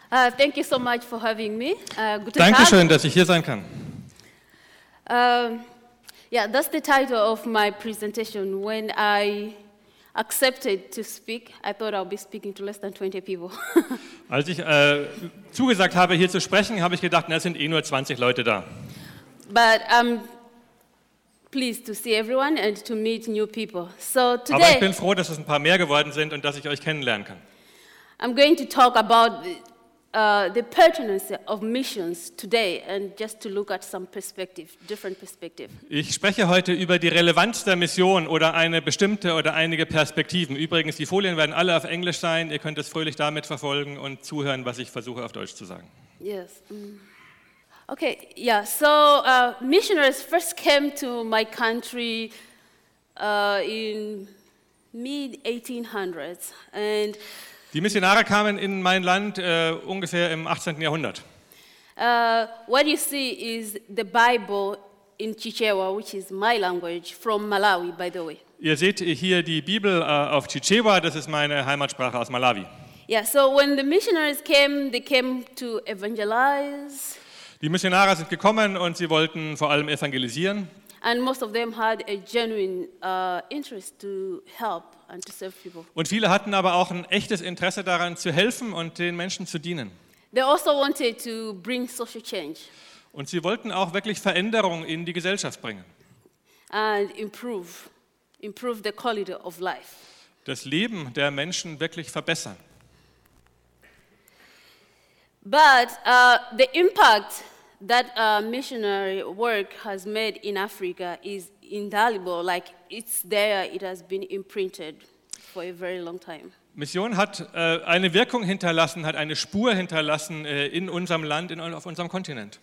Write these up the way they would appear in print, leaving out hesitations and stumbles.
Thank you so much for having me. Guten Dankeschön, dass ich hier sein kann. Yeah, that's the title of my presentation. When I accepted to speak, I thought I'll be speaking to less than 20 people. Als ich zugesagt habe, hier zu sprechen, habe ich gedacht, es sind nur 20 Leute da. But I'm pleased to see everyone and to meet new people. So Aber ich today, bin froh, dass es ein paar mehr geworden sind und dass ich euch kennenlernen kann. I'm going to talk about the pertinence of missions today and just to look at some perspective, different perspective. Ich spreche heute über die Relevanz der Mission oder eine bestimmte oder einige Perspektiven. Übrigens, die Folien werden alle auf Englisch sein. Ihr könnt es fröhlich damit verfolgen und zuhören, was ich versuche auf Deutsch zu sagen. Yes. Okay, yeah, so missionaries first came to my country in mid-1800s, and Die Missionare kamen in mein Land ungefähr im 18. Jahrhundert. what you see is the Bible in Chichewa, which is my language, from Malawi, by the way. Ihr seht hier die Bibel auf Chichewa, das ist meine Heimatsprache aus Malawi. Yeah, so when the missionaries came, they came to evangelize, Die Missionare sind gekommen und sie wollten vor allem evangelisieren. and most of them had a genuine interest to help and to serve people. Und viele hatten aber auch ein echtes Interesse daran, zu helfen und den Menschen zu dienen. They also wanted to bring social change Und sie wollten auch wirklich Veränderung in die Gesellschaft bringen. and improve the quality of life. Das Leben der Menschen wirklich verbessern. But the impact that missionary work has made in Africa is indelible. Like it's there, it has been imprinted for a very long time. Mission hat eine Wirkung hinterlassen, hat eine Spur hinterlassen in unserem Land, auf unserem Kontinent.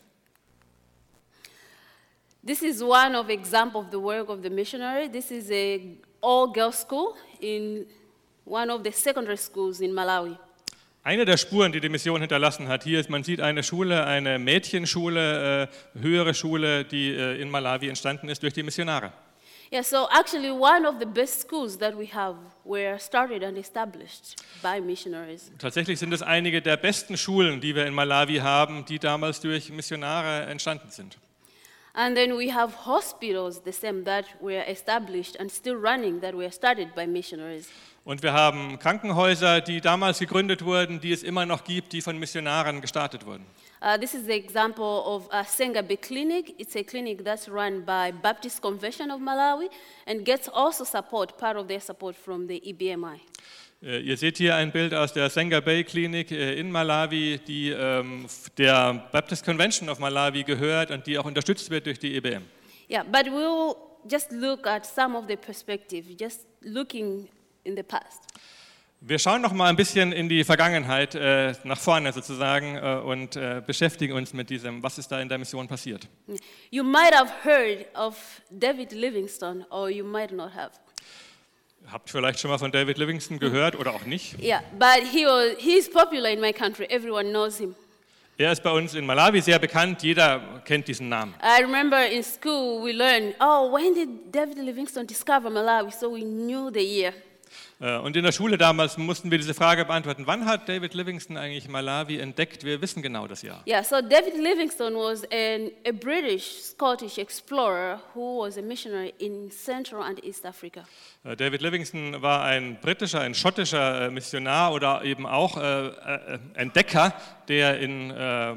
This is one of example of the work of the missionary. This is a all-girls school in one of the secondary schools in Malawi. Eine der Spuren, die die Mission hinterlassen hat, hier ist, man sieht eine Schule, eine Mädchenschule, höhere Schule, die in Malawi entstanden ist durch die Missionare. Yeah, so actually one of the best schools that we have were started and established by missionaries. Tatsächlich sind es einige der besten Schulen, die wir in Malawi haben, die damals durch Missionare entstanden sind. And then we have hospitals, the same, that were established and still running, that were started by missionaries. Und wir haben Krankenhäuser, die damals gegründet wurden, die es immer noch gibt, die von Missionaren gestartet wurden. This is the example of Sengabe Clinic. It's a clinic that's run by Baptist Convention of Malawi and gets also support, part of their support from the EBMI. Ihr seht hier ein Bild aus der Senga Bay Klinik in Malawi, die der Baptist Convention of Malawi gehört und die auch unterstützt wird durch die EBM. Yeah, but we'll just look at some of the perspective, just looking in the past. Wir schauen noch mal ein bisschen in die Vergangenheit, nach vorne sozusagen, und beschäftigen uns mit diesem, was ist da in der Mission passiert. You might have heard of David Livingstone, or you might not have. Habt vielleicht schon mal von David Livingstone gehört oder auch nicht? Yeah, but he's popular in my country. Everyone knows him. Er ist bei uns in Malawi sehr bekannt, jeder kennt diesen Namen. I remember in school we learned, when did David Livingstone discover Malawi? So we knew the year. Und in der Schule damals mussten wir diese Frage beantworten, wann hat David Livingstone eigentlich Malawi entdeckt? Wir wissen genau das Jahr. Yeah, so David Livingstone was a British-Scottish explorer who was a missionary in Central and East Africa. David Livingstone war ein britischer, ein schottischer Missionar oder eben auch Entdecker, der in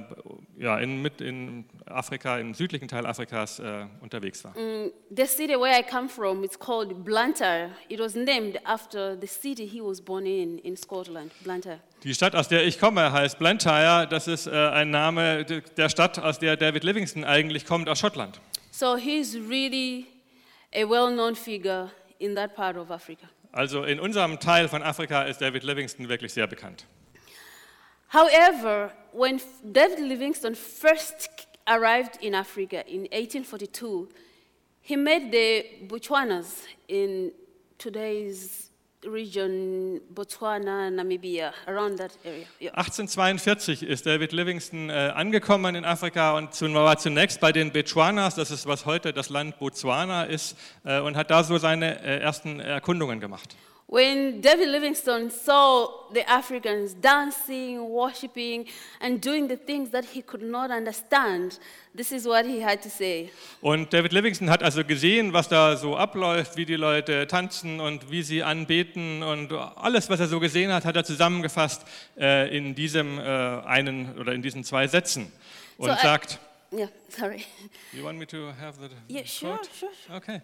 Afrika, im südlichen Teil Afrikas unterwegs war. The city where I come from, it's called Blantyre. It was named after the city he was born in Scotland, Blantyre. Die Stadt, aus der ich komme, heißt Blantyre. Das ist ein Name der Stadt, aus der David Livingstone eigentlich kommt, aus Schottland. So he's really a well-known figure in that part of Africa. Also in unserem Teil von Afrika ist David Livingstone wirklich sehr bekannt. However, when David Livingstone first arrived in Africa in 1842, he met the Botswanas in today's region, Botswana, Namibia, around that area. Yeah. 1842 ist David Livingstone angekommen in Afrika und war zunächst bei den Botswanas, das ist, was heute das Land Botswana ist, und hat da so seine ersten Erkundungen gemacht. When David Livingstone saw the Africans dancing, worshiping, and doing the things that he could not understand, this is what he had to say. Und David Livingstone hat also gesehen, was da so abläuft, wie die Leute tanzen und wie sie anbeten, und alles, was er so gesehen hat, hat er zusammengefasst in diesem in diesen 2 Sätzen und sagt. Yeah, sorry. You want me to have the Yeah, sure. Okay.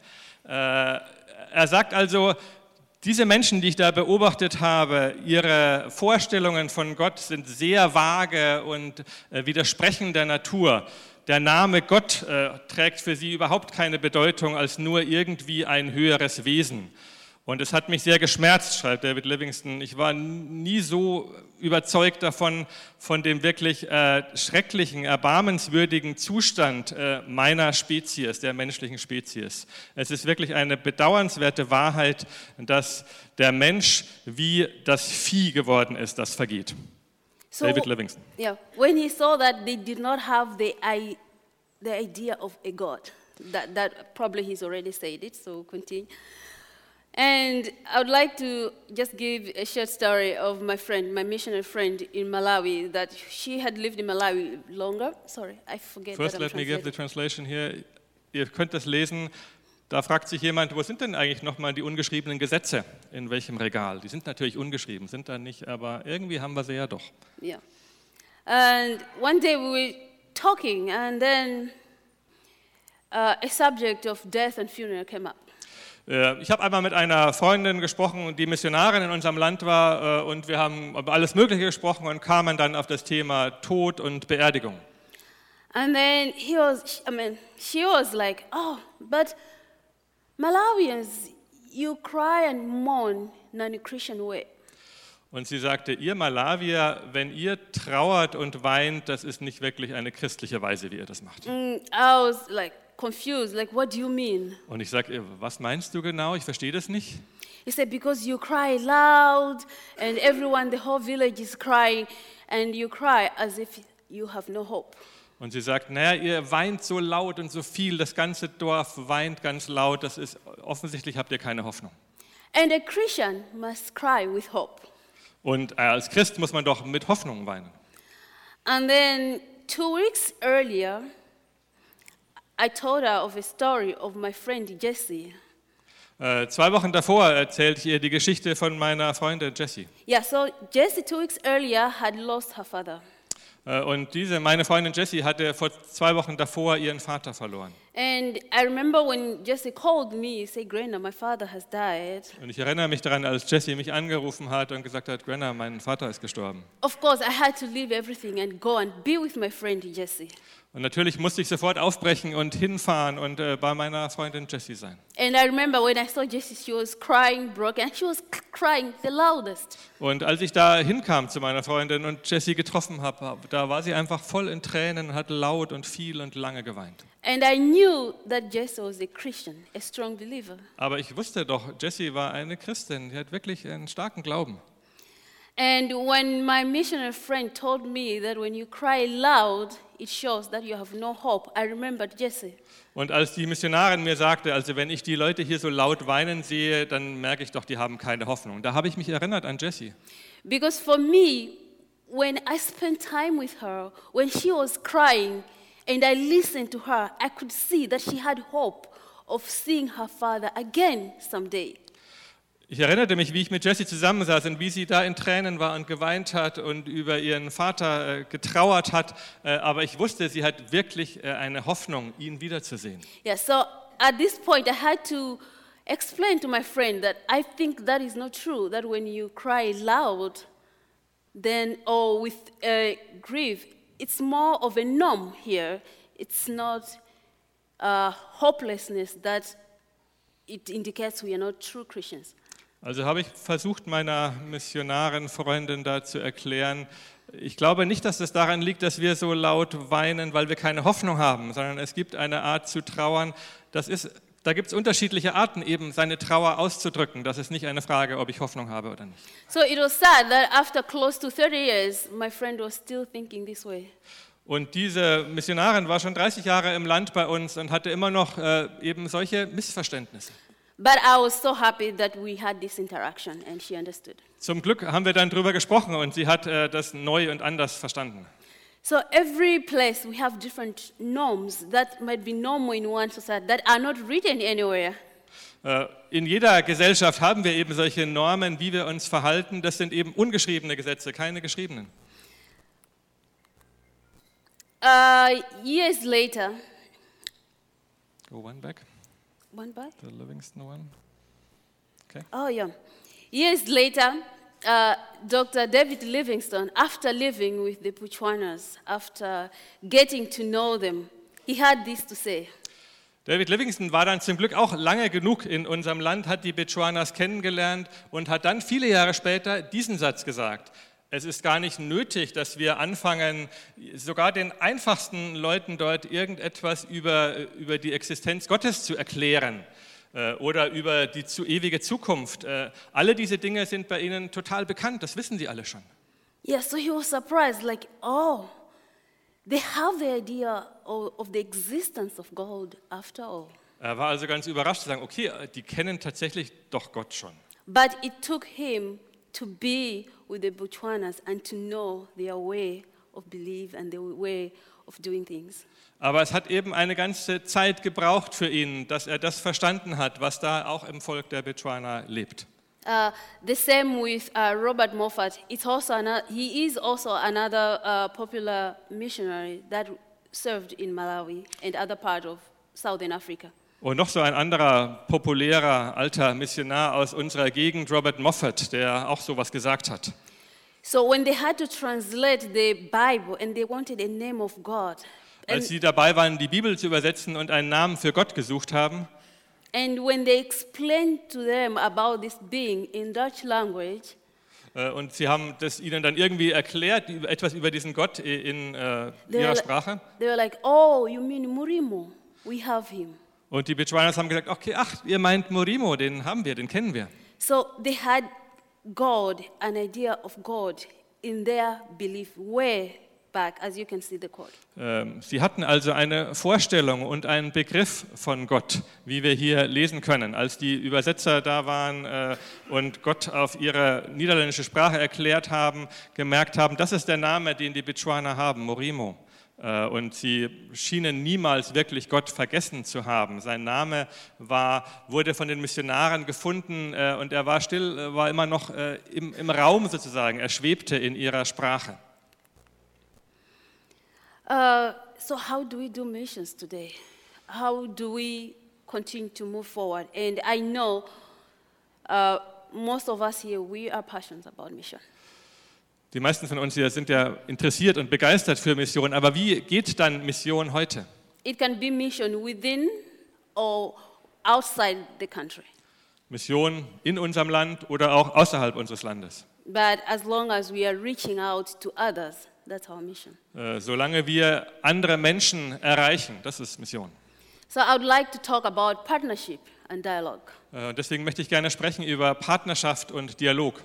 Er sagt also, diese Menschen, die ich da beobachtet habe, ihre Vorstellungen von Gott sind sehr vage und widersprechen der Natur. Der Name Gott trägt für sie überhaupt keine Bedeutung als nur irgendwie ein höheres Wesen. Und es hat mich sehr geschmerzt, schreibt David Livingstone. Ich war nie so überzeugt davon, von dem wirklich schrecklichen, erbarmenswürdigen Zustand meiner Spezies, der menschlichen Spezies. Es ist wirklich eine bedauernswerte Wahrheit, dass der Mensch wie das Vieh geworden ist, das vergeht. So, David Livingstone. Yeah, when he saw that they did not have the idea of a God, that probably he's already said it, so continue. And I would like to just give a short story of my friend, my missionary friend in Malawi, that she had lived in Malawi longer. Sorry, I forget. First, let me give the translation here. Ihr könnt das lesen. Da fragt sich jemand, wo sind denn eigentlich nochmal die ungeschriebenen Gesetze? In welchem Regal? Die sind natürlich ungeschrieben, sind da nicht, aber irgendwie haben wir sie ja doch. Yeah. And one day we were talking, and then a subject of death and funeral came up. Ich habe einmal mit einer Freundin gesprochen, die Missionarin in unserem Land war, und wir haben über alles Mögliche gesprochen und kamen dann auf das Thema Tod und Beerdigung. And then she was like, oh, but Malawians, you cry and mourn in a Christian way. Und sie sagte, ihr Malawier, wenn ihr trauert und weint, das ist nicht wirklich eine christliche Weise, wie ihr das macht. I was like confused, like, what do you mean? Und ich sage, was meinst du genau? Ich verstehe das nicht. He said, because you cry loud and everyone, the whole village is crying, and you cry as if you have no hope. Und sie sagt, naja, ihr weint so laut und so viel, das ganze Dorf weint ganz laut, das ist, offensichtlich habt ihr keine Hoffnung. And a Christian must cry with hope. Und als Christ muss man doch mit Hoffnung weinen. And then 2 weeks earlier, I told her of a story of my friend Jessie. 2 Wochen davor erzählte ich ihr die Geschichte von meiner Freundin Jessie. Yeah, so Jessie 2 weeks earlier had lost her father. Und meine Freundin Jessie hatte vor 2 Wochen davor ihren Vater verloren. And I remember when Jessie called me, say, Grena, my father has died. Und ich erinnere mich daran, als Jessie mich angerufen hat und gesagt hat, Grena, mein Vater ist gestorben. Of course, I had to leave everything and go and be with my friend Jessie. Und natürlich musste ich sofort aufbrechen und hinfahren und bei meiner Freundin Jessie sein. And I remember when I saw Jessie, she was crying, broken, and she was crying the loudest. Und als ich da hinkam zu meiner Freundin und Jessie getroffen habe, da war sie einfach voll in Tränen, hat laut und viel und lange geweint. And I knew that Jessie was a Christian, a strong believer. Aber ich wusste doch, Jessie war eine Christin, die hat wirklich einen starken Glauben. And when my missionary friend told me that when you cry loud, it shows that you have no hope, I remembered Jessie. Und als die Missionarin mir sagte, also wenn ich die Leute hier so laut weinen sehe, dann merke ich doch, die haben keine Hoffnung. Da habe ich mich erinnert an Jessie. Because for me, when I spent time with her, when she was crying and I listened to her, I could see that she had hope of seeing her father again someday. Ich erinnerte mich, wie ich mit Jessie zusammensaß und wie sie da in Tränen war und geweint hat und über ihren Vater getrauert hat. Aber ich wusste, sie hat wirklich eine Hoffnung, ihn wiederzusehen. Yeah, so at this point I had to explain to my friend that I think that is not true, that when you cry loud, then or with grief, it's more of a norm here. It's not hopelessness that it indicates we are not true Christians. Also habe ich versucht, meiner Missionarin-Freundin da zu erklären, ich glaube nicht, dass es daran liegt, dass wir so laut weinen, weil wir keine Hoffnung haben, sondern es gibt eine Art zu trauern, da gibt es unterschiedliche Arten, eben seine Trauer auszudrücken. Das ist nicht eine Frage, ob ich Hoffnung habe oder nicht. So it was sad that after close to 30 years, my friend was still thinking this way. Und diese Missionarin war schon 30 Jahre im Land bei uns und hatte immer noch eben solche Missverständnisse. But I was so happy that we had this interaction and she understood. Zum Glück haben wir dann drüber gesprochen und sie hat das neu und anders verstanden. So every place we have different norms that might be normal in one society that are not written anywhere. In jeder Gesellschaft haben wir eben solche Normen, wie wir uns verhalten. Das sind eben ungeschriebene Gesetze, keine geschriebenen. Years later. Go one back. One back? The Livingston one. Okay. Oh, yeah. Years later, Dr. David Livingstone, after living with the Botswanas, after getting to know them, he had this to say. David Livingstone war dann zum Glück auch lange genug in unserem Land, hat die Botswanas kennengelernt und hat dann viele Jahre später diesen Satz gesagt. Es ist gar nicht nötig, dass wir anfangen, sogar den einfachsten Leuten dort irgendetwas über die Existenz Gottes zu erklären oder über die ewige Zukunft. Alle diese Dinge sind bei ihnen total bekannt, das wissen sie alle schon. Yeah, so he was surprised, like, oh, they have the idea of the existence of God after all. Er war also ganz überrascht zu sagen, okay, die kennen tatsächlich doch Gott schon. But it took him to be with the Botswanas and to know their way of belief and their way of doing things. Aber es hat eben eine ganze Zeit gebraucht für ihn, dass er das verstanden hat, was da auch im Volk der Botswana lebt. The same with Robert Moffat. He is also another popular missionary that served in Malawi and other part of Southern Africa. Und noch so ein anderer populärer alter Missionar aus unserer Gegend, Robert Moffat, der auch sowas gesagt hat. So when they had to translate the Bible and they wanted a name of God. Als sie dabei waren, die Bibel zu übersetzen und einen Namen für Gott gesucht haben. And when they explained to them about this being in Dutch language. Und sie haben das ihnen dann irgendwie erklärt, etwas über diesen Gott in ihrer Sprache. They were like, oh, you mean Murimo? We have him. Und die Botswanas haben gesagt, okay, ach, ihr meint Murimo, den haben wir, den kennen wir. So they had God, an idea of God in their belief way back, as you can see the quote. Sie hatten also eine Vorstellung und einen Begriff von Gott, wie wir hier lesen können. Als die Übersetzer da waren und Gott auf ihre niederländische Sprache erklärt haben, gemerkt haben, das ist der Name, den die Botswana haben, Murimo. Und sie schienen niemals wirklich Gott vergessen zu haben. Sein Name wurde von den Missionaren gefunden und er war immer noch im Raum sozusagen. Er schwebte in ihrer Sprache. So how do we do missions today? How do we continue to move forward? And I know most of us here, we are passionate about mission. Die meisten von uns hier sind ja interessiert und begeistert für Mission, aber wie geht dann Mission heute? It can be mission within or outside the country. Mission in unserem Land oder auch außerhalb unseres Landes. But as long as we are reaching out to others, that's our mission. Solange wir andere Menschen erreichen, das ist Mission. So I would like to talk about partnership and dialogue. Deswegen möchte ich gerne sprechen über Partnerschaft und Dialog.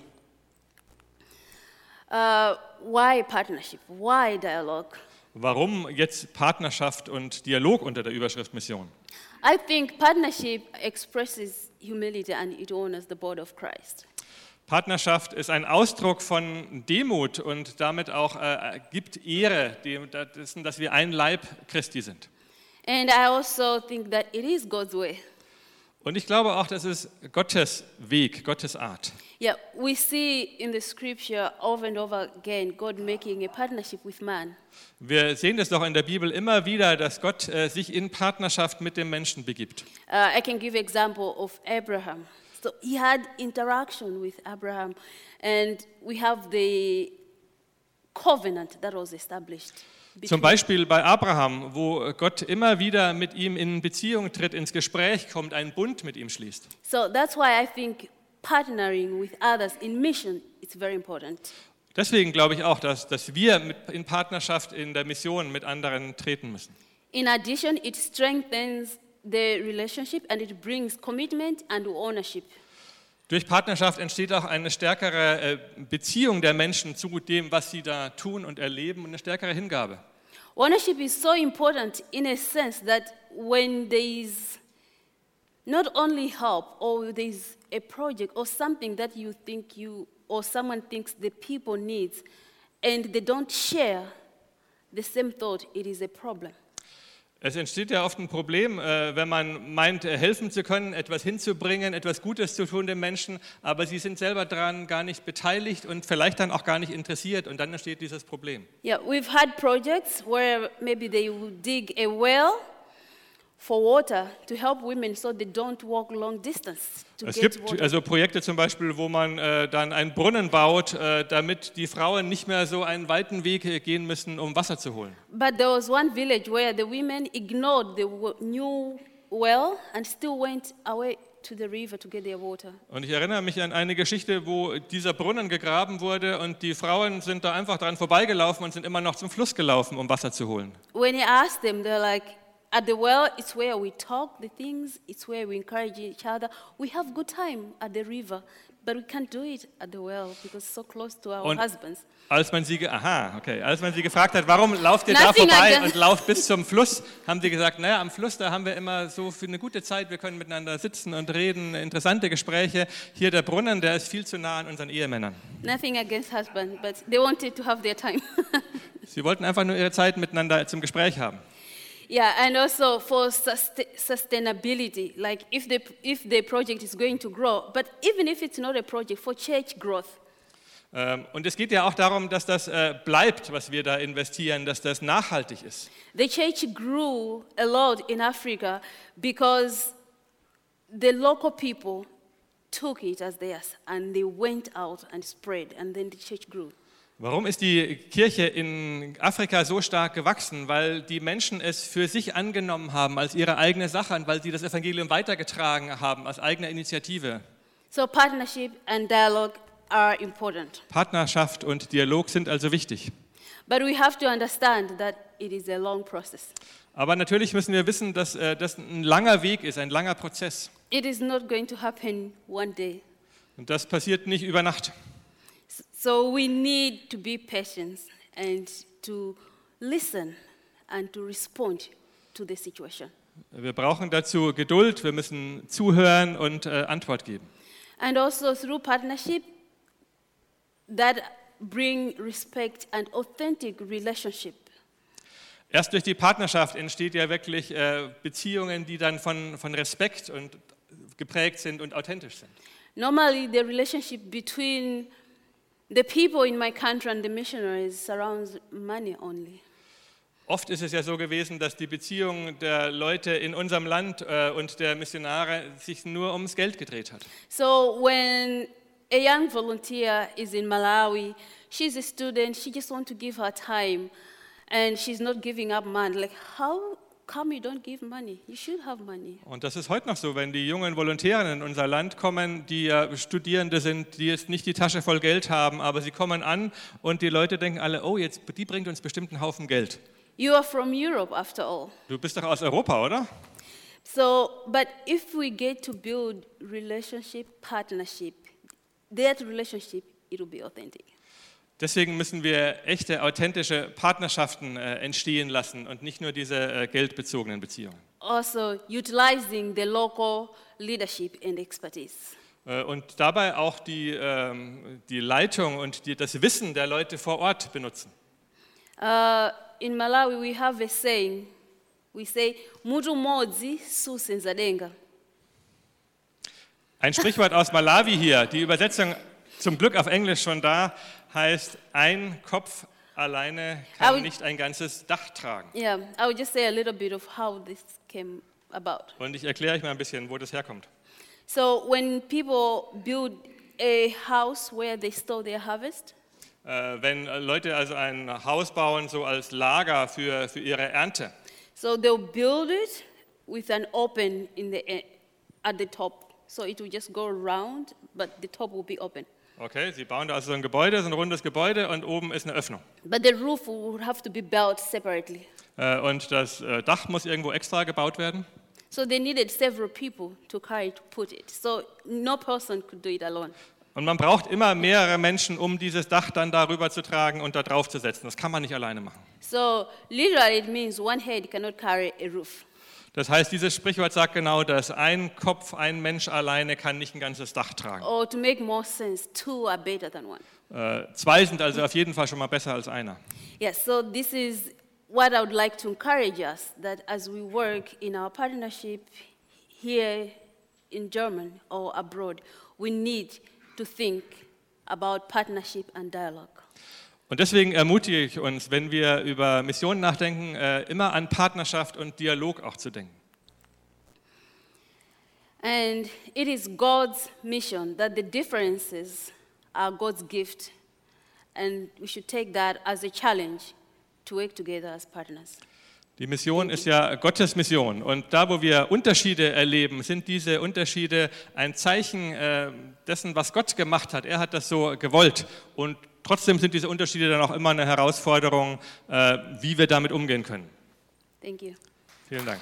Why partnership? Why dialogue? Warum jetzt Partnerschaft und Dialog unter der Überschrift Mission? I think partnership expresses humility and it honors the body of Christ. Partnerschaft ist ein Ausdruck von Demut und damit auch gibt Ehre dessen, dass wir ein Leib Christi sind. And I also think that it is God's way. Und ich glaube auch, das ist Gottes Weg, Gottes Art. Yeah, we see in the scripture over and over again God making a partnership with man. Wir sehen das doch in der Bibel immer wieder, dass Gott sich in Partnerschaft mit dem Menschen begibt. I can give an example of Abraham. So he had interaction with Abraham and we have the covenant that was established. Zum Beispiel bei Abraham, wo Gott immer wieder mit ihm in Beziehung tritt, ins Gespräch kommt, einen Bund mit ihm schließt. So that's why I think partnering with others in mission is very important. Deswegen glaube ich auch, dass wir in Partnerschaft in der Mission mit anderen treten müssen. In addition, it strengthens the relationship and it brings commitment and ownership. Durch Partnerschaft entsteht auch eine stärkere Beziehung der Menschen zu dem, was sie da tun und erleben, und eine stärkere Hingabe. Ownership is so important in a sense that when there is not only help, or there's a project or something that you think you or someone thinks the people needs, and they don't share the same thought, it is a problem. Es entsteht ja oft ein Problem, wenn man meint, helfen zu können, etwas hinzubringen, etwas Gutes zu tun den Menschen, aber sie sind selber daran gar nicht beteiligt und vielleicht dann auch gar nicht interessiert und dann entsteht dieses Problem. Yeah, we've had projects where maybe they would dig a well for water to help women so they don't walk long distance to Es get gibt water. also Projekte zum Beispiel, wo man dann einen Brunnen baut, damit die Frauen nicht mehr so einen weiten Weg gehen müssen, um Wasser zu holen. But there was one village where the women ignored the new well and still went away to the river to get their water. Und ich erinnere mich an eine Geschichte, wo dieser Brunnen gegraben wurde und die Frauen sind da einfach dran vorbeigelaufen und sind immer noch zum Fluss gelaufen, um Wasser zu holen. When you ask them, they're like, at the well, it's where we talk the things, it's where we encourage each other. We have good time at the river, but we can't do it at the well because it's so close to our Und husbands. als man sie gefragt hat, warum lauft ihr da Nothing vorbei against- und lauft bis zum Fluss, haben sie gesagt, naja, am Fluss, da haben wir immer so für eine gute Zeit, wir können miteinander sitzen und reden, interessante Gespräche. Hier der Brunnen, der ist viel zu nah an unseren Ehemännern. Nothing against husband, but they wanted to have their time. Sie wollten einfach nur ihre Zeit miteinander zum Gespräch haben. Yeah, and also for sustainability, like if the project is going to grow, but even if it's not a project, for church growth. Und es geht ja auch darum, dass das bleibt, was wir da investieren, dass das nachhaltig ist. The church grew a lot in Africa because the local people took it as theirs and they went out and spread, and then the church grew. Warum ist die Kirche in Afrika so stark gewachsen? Weil die Menschen es für sich angenommen haben als ihre eigene Sache und weil sie das Evangelium weitergetragen haben als eigene Initiative. So partnership and dialogue are important. Partnerschaft und Dialog sind also wichtig. But we have to understand that it is a long process. Aber natürlich müssen wir wissen, dass das ein langer Weg ist, ein langer Prozess. It is not going to happen one day. Und das passiert nicht über Nacht. So we need to be patient and to listen and to respond to the situation. Wir brauchen dazu Geduld, wir müssen zuhören und Antwort geben. And also through partnership that bring respect and authentic relationship. Erst durch die Partnerschaft entsteht ja wirklich Beziehungen, die dann von Respekt und geprägt sind und authentisch sind. Normally the relationship between the people in my country and the missionaries surrounds money only. Oft ist es ja so gewesen, dass die Beziehung der Leute in unserem Land und der Missionare sich nur ums Geld gedreht hat. So when a young volunteer is in Malawi, she's a student, she just wants to give her time and she's not giving up money. Like, how come you don't give money? You should have money. Und das ist heute noch so, wenn die jungen Volontäre in unser Land kommen, die ja Studierende sind, die jetzt nicht die Tasche voll Geld haben, aber sie kommen an und die Leute denken alle, oh, jetzt, die bringt uns bestimmt einen Haufen Geld. You are from Europe after all. Du bist doch aus Europa, oder? So, but if we get to build relationship, partnership, that relationship, it will be authentic. Deswegen müssen wir echte, authentische Partnerschaften entstehen lassen und nicht nur diese geldbezogenen Beziehungen. Also utilizing the local leadership and expertise. Und dabei auch die Leitung und das Wissen der Leute vor Ort benutzen. In Malawi, we have a saying. We say, "Mutu modzi susenza denga." Ein Sprichwort aus Malawi hier, die Übersetzung zum Glück auf Englisch schon da, heißt, ein Kopf alleine kann nicht ein ganzes Dach tragen. Yeah, I will just say a little bit of how this came about. Und ich erkläre euch mal ein bisschen, wo das herkommt. So when people build a house where they store their harvest, Wenn Leute also ein Haus bauen, so als Lager für ihre Ernte, so they'll build it with an open at the top. So it will just go around, but the top will be open. okay, sie bauen da also so ein Gebäude, so ein rundes Gebäude und oben ist eine Öffnung. But the roof would have to be built separately. Und das Dach muss irgendwo extra gebaut werden. So they needed several people to carry to put it. So no person could do it alone. Und man braucht immer mehrere Menschen, um dieses Dach dann darüber zu tragen und da drauf zu setzen. Das kann man nicht alleine machen. So literally it means one head cannot carry a roof. Das heißt, dieses Sprichwort sagt genau das: Ein Kopf, ein Mensch alleine kann nicht ein ganzes Dach tragen. Or to make more sense, two are better than one. Zwei sind also auf jeden Fall schon mal besser als einer. Yes, so this is what I would like to encourage us, that as we work in our partnership here in Germany or abroad, we need to think about partnership and dialogue. Und deswegen ermutige ich uns, wenn wir über Missionen nachdenken, immer an Partnerschaft und Dialog auch zu denken. And it is God's mission that the differences are God's gift, and we should take that as a challenge to work together as partners. Die Mission ist ja Gottes Mission, und da, wo wir Unterschiede erleben, sind diese Unterschiede ein Zeichen dessen, was Gott gemacht hat. Er hat das so gewollt, und trotzdem sind diese Unterschiede dann auch immer eine Herausforderung, wie wir damit umgehen können. Thank you. Vielen Dank.